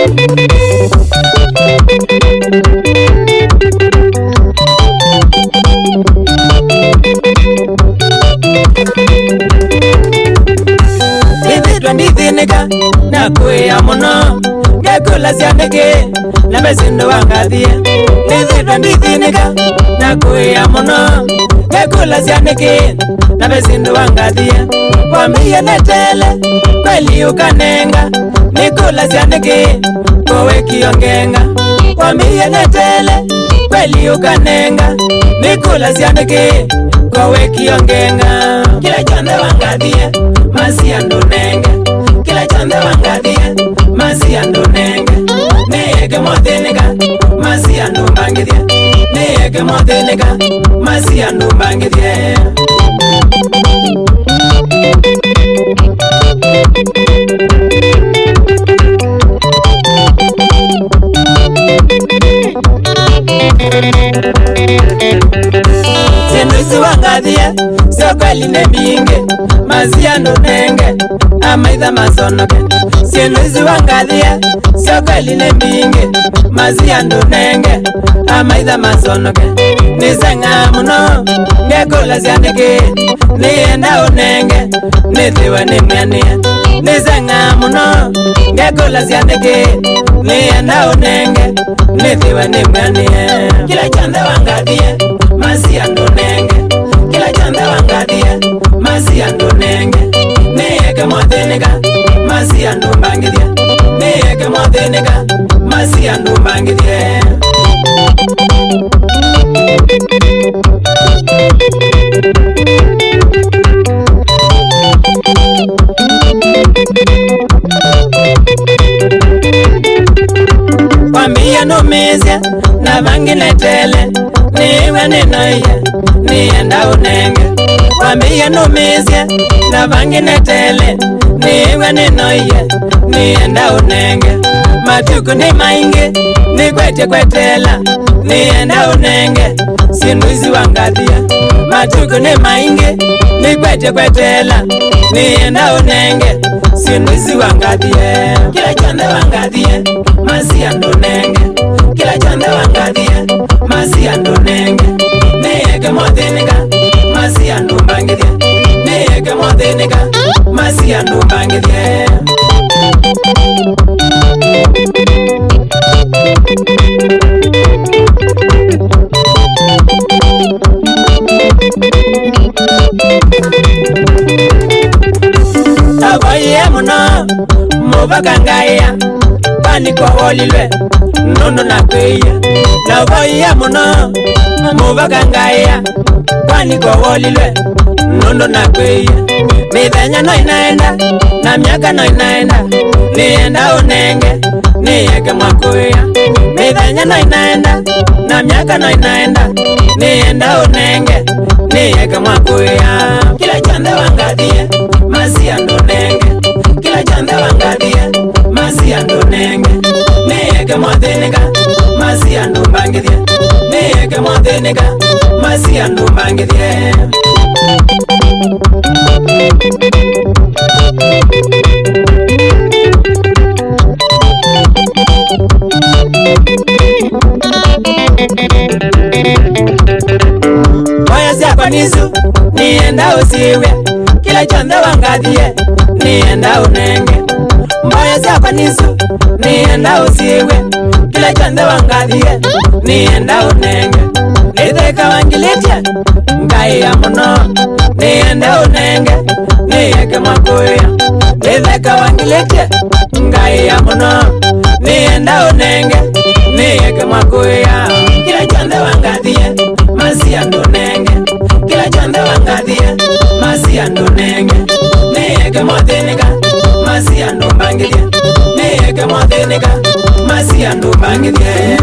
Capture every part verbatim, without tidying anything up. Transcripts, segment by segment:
Ndithinika na kuya muno ngekula cianike na mecindo wangathie nithitwa ndithinika na kuya muno ngekula cianike na mecindo wangathie wambia netele kweli ukanenga nikula cianike kowe kiongenga wambia netele kweli ukanenga nikula cianike kowe kiongenga kila chonde wangathie masia ndunenge kila chonde wangathie masia ndunenge niyeke mothinika masia ndumbangithie niyeke mothinika masia ndumbangithie Sinduzi wangathie sio kweli nebinge masia ndunenge amaitha masonoke Sinduzi wangathie sio kweli nebinge masia ndunenge amaitha masonoke Nisenga muno ngekula cianike nienda unenge nithiwe nimwanie Nisenga muno ngekula cianike nienda unenge nithiwe nimwanie kila chonde wangathie masia ndunenge kila chonde wangathie masia ndunenge niyeke mothinika masia ndumbangithie niyeke mothinika masia ndumbangithie wambia numizia na vangi netele niwe ninoye nienda unenge wambia numizia na vangi netele niwe ninoye nienda unenge matuku ni maingi nikwete kwetela nienda unenge sinduzi wangathie matuku ni maingi nikwete kwetela nienda unenge sinduzi wangathie kila chonde wangathie masia ndunenge kila chonde wangathie masia ndunenge niyeke mothinika masia ndumbangithie niyeke mothinika masia ndumbangithie Aboye muno mubakangaya paniko wolilwe nono nakweya Aboye muno mubakangaya paniko wolilwe nono nakweya Mithenya no inaenda na miaka no inaenda nienda unenge niyeke mwakuya Mithenya no inaenda na miaka no inaenda nienda unenge niyeke mwakuya kila chonde wangathie masia ndunenge kila chonde wangathie masia ndunenge niyeke mothinika masia ndumbangithie niyeke mothinika masia ndumbangithie Moya siapa nisu nienda usiwe kila chonde wangathie nienda unenge Moya siapa nisu nienda usiwe kila chonde wangathie nienda unenge Nitheka wangilitia ngai ya muno nienda unenge niyeke mwakuya Nitheka wangilitia ngai ya muno nienda unenge niyeke mwakuya kila chonde wangathie masia ndunenge kila chonde wangathie masia ndunenge niyeke mothinika masia ndumbangithie niyeke mothinika masia ndumbangithie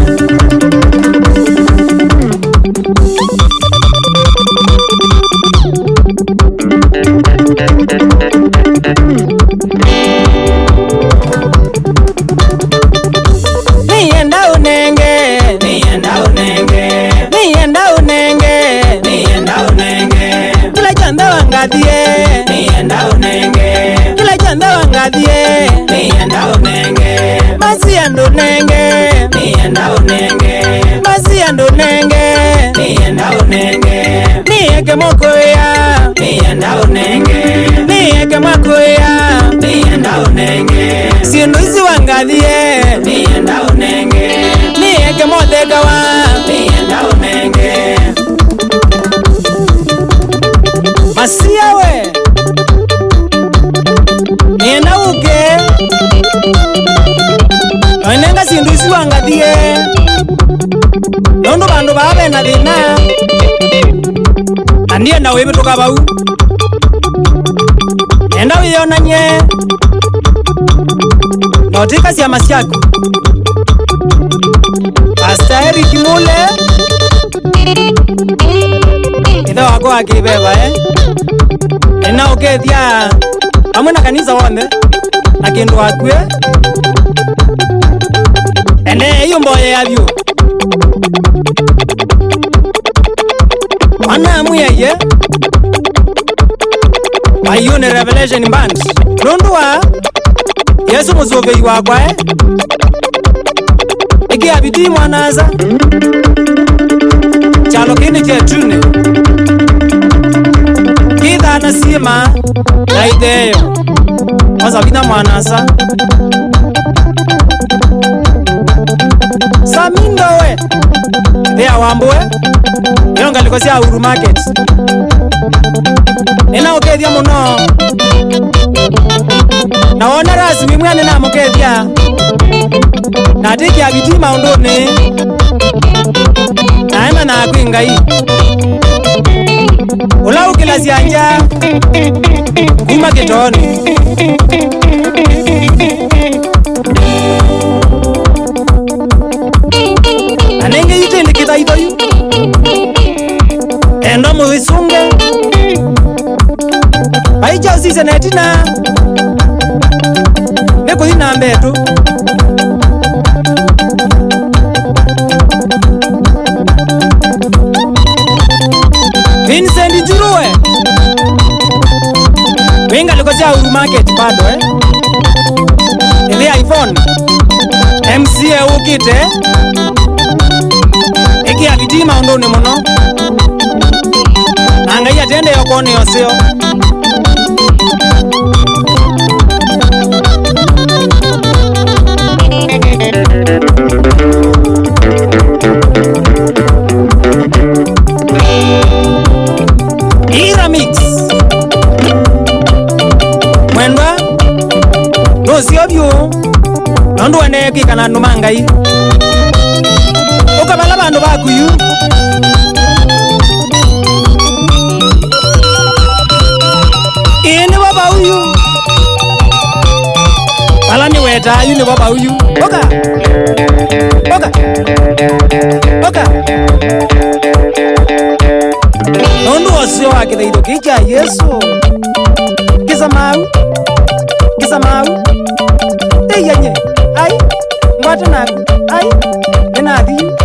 Nienda unenge nienda unenge nienda unenge nienda unenge kila chonde wangathie nienda unenge kila chonde wangathie ngathiye nienda unenge masia ndunenge nienda unenge masia ndunenge nienda unenge nieke mokoya nienda unenge nieke makoya nienda unenge sindu isi wangathiye nienda unenge nieke mothekawa nienda unenge masia we nienda uke noinenga sindu isi wangathiye nondu bandu babe na thina anienda wibituka bau enda wiyonanye notika ciama ciaku Pastor Eric Mule ithe wako akibeba eh ena ukethia amwe na kanisa wonde na kindu akue ene iyo mboye yabyo ana amuyeye ayune Revelation band nondwa Yesu muzovei wakwa eh iki abiti mwanaza chalo kini chetune kitha nasima na ideyo wazabina mwanasa samindo we thea wambwe yonga likosia Uhuru Market nina ukethia muno naona rasmi mwana na mukethia natiki abiti maunduni naema na kwingai ula ukila sianja kuma kitoni anenge yitende kithaitho yu endo muisunge baija usise netina nikuthina mbetu Vincent Njuruwe winga likosia Uhuru Market bado eh ile iPhone M C A ukite iki abiti maunduni muno angai atende yokoni yosio Ira mix mwendwa nosiobyo nondu wene kikana numangai ukabala bandu bakuyu ini baba uyu bala ni weta yu ni baba uyu oka oka oka nondu osio wakithaitho kija Yesu kisa mau kisa mau eyanye ai mwata naku ai enathi